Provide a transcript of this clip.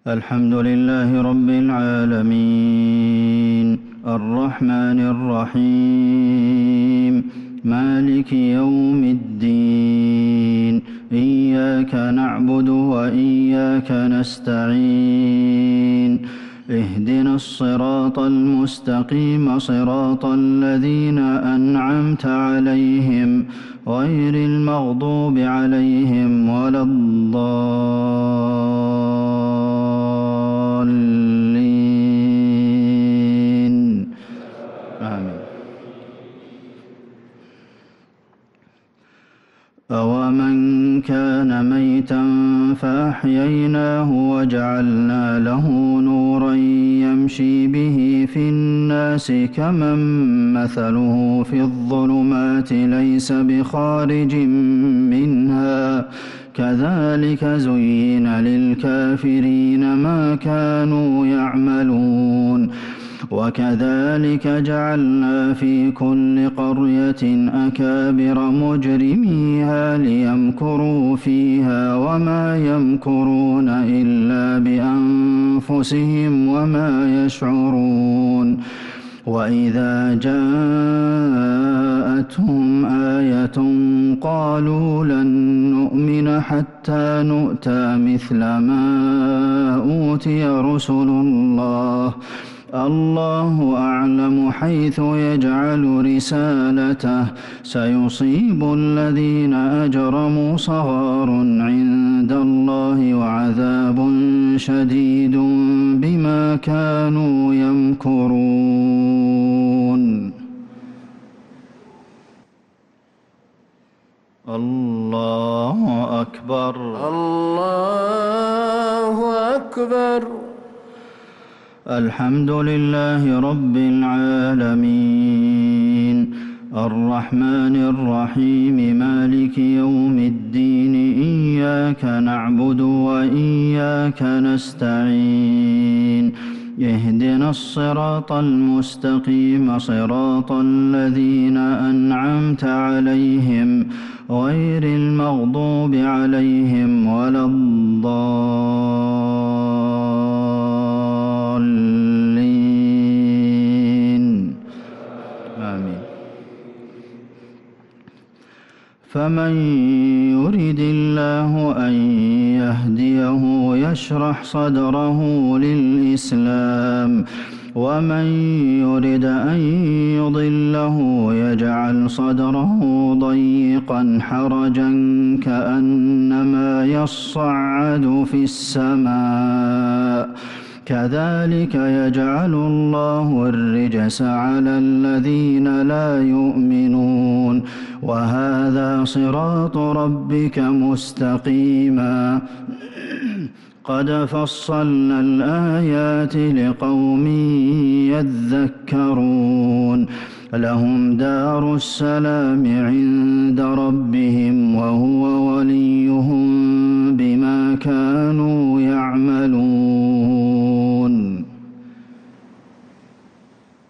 الحمد لله رب العالمين الرحمن الرحيم مالك يوم الدين إياك نعبد وإياك نستعين اهدنا الصراط المستقيم صراط الذين أنعمت عليهم غير المغضوب عليهم ولا الضالين آمين. أومن كان ميتا فأحييناه وجعلنا له نورا يمشي به في الناس كمن مثله في الظلمات ليس بخارج منها كذلك زين للكافرين ما كانوا يعملون وكذلك جعلنا في كل قرية أكابر مجرميها ليمكروا فيها وما يمكرون إلا بأنفسهم وما يشعرون وإذا جاءتهم آية قالوا لن نؤمن حتى نؤتى مثل ما أوتي رسل الله الله أعلم حيث يجعل رسالته سيصيب الذين أجرموا صغار عند الله وعذاب شديد بما كانوا يمكرون. الله أكبر الله أكبر. الحمد لله رب العالمين الرحمن الرحيم مالك يوم الدين إياك نعبد وإياك نستعين اهدنا الصراط المستقيم صراط الذين أنعمت عليهم غير المغضوب عليهم ولا الضالين آمين. فمن يرد الله أن يهديه يشرح صدره للإسلام ومن يرد أن يضله يجعل صدره ضيقا حرجا كأنما يصعد في السماء كذلك يجعل الله الرجس على الذين لا يؤمنون وهذا صراط ربك مستقيما قد فصلنا الآيات لقوم يذكرون لهم دار السلام عند ربهم